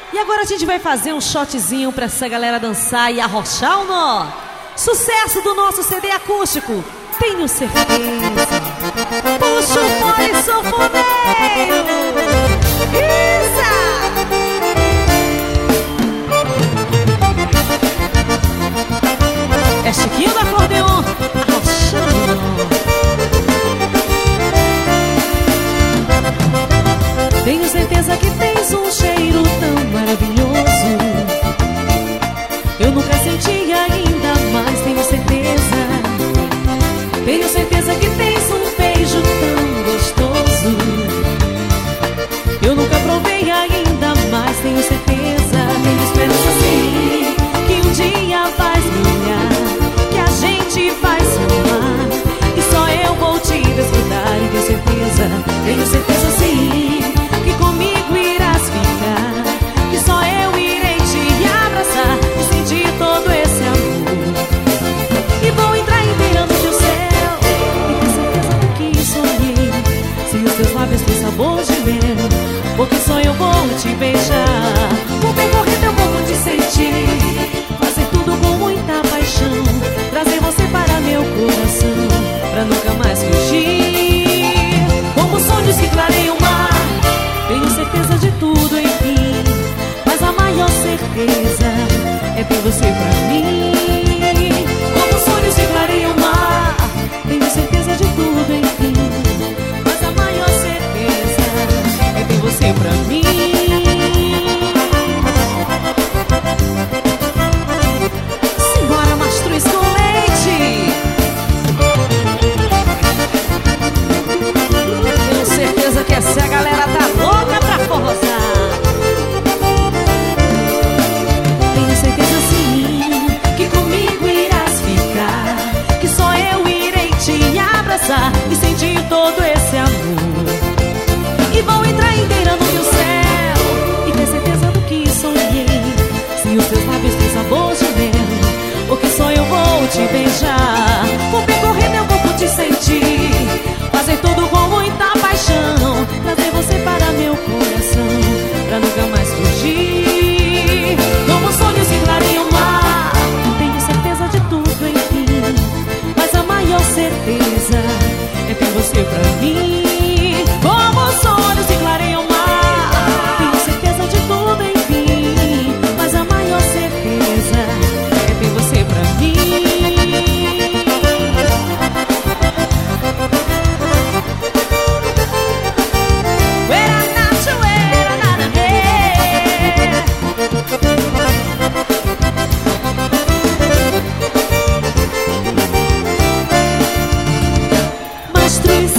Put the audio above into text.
E agora a gente vai fazer um shotzinho pra essa galera dançar e arrochar o nó. Sucesso do nosso CD acústico, tenho certeza. Puxa o fole sanfoneiro. Isa! É Chiquinho do acordeon, arrochando. Tenho certeza que tens um cheiro tão maravilhoso. Eu nunca senti ainda, mas tenho certeza. Tenho certeza que tens um beijo tão gostoso. Eu nunca provei ainda, mas tenho certeza. Tenho esperança sim, que um dia vais brilhar, que a gente vai se amar, e só eu vou te desfrutar. E tenho certeza sim, que comigo irás ficar, que só eu irei te abraçar e sentir todo esse amor. E vou entrar inteira no teu céu, e ter certeza do que sonhei. Se os teus lábios têm sabor de mel, porque só eu vou te beijar. Vou percorrer teu corpo, te sentir, fazer tudo com muita paixão, trazer você para meu coração, pra nunca mais fugir. Como sonhos que clareiam o mar, tenho certeza de tudo, enfim, mas a maior certeza é ter você pra mim. Como sonhos que clareiam o mar, tenho certeza de tudo, enfim, mas a maior certeza é ter você pra mim. Simbora, Mastruz com leite. Tenho certeza que essa galera tá louca pra forrosar. Tenho certeza sim, que comigo irás ficar, que só eu irei te abraçar e sentir todo esse amor. E vou entrar inteira no teu céu, e ter certeza do que sonhei. Se os teus lábios têm sabor de mel, porque só eu vou te beijar. Vou percorrer teu corpo, te sentir, fazer tudo com muita paixão, trazer você para meu coração, pra nunca mais fugir. Como sonhos que clareiam o mar, tenho certeza de tudo, enfim, mas a maior certeza é ter você pra mim. Como sonhos que clareiam o mar, tenho certeza de tudo, enfim, mas a maior certeza é ter você pra mim. Mastruz